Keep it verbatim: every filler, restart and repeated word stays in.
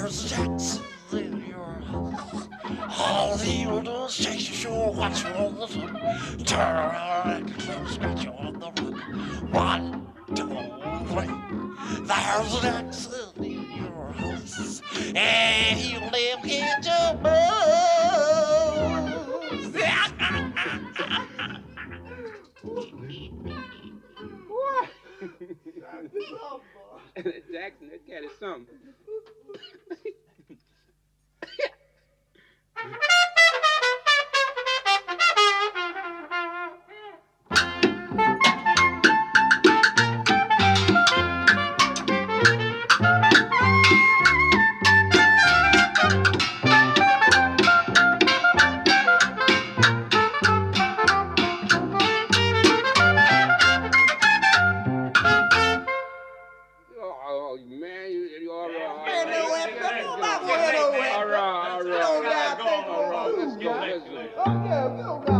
There's Jackson in your house. All he will do is chase you, sure, watch you on the run. Turn around and he'll scratch you on the run. One, two, three. There's Jackson in your house. And he'll live get your Jackson, that cat is something. Oh, man, you, you all right. Man, no way, no, not going nowhere. All right, all right. Don't got to take All right, let's go, let's go. Okay, go,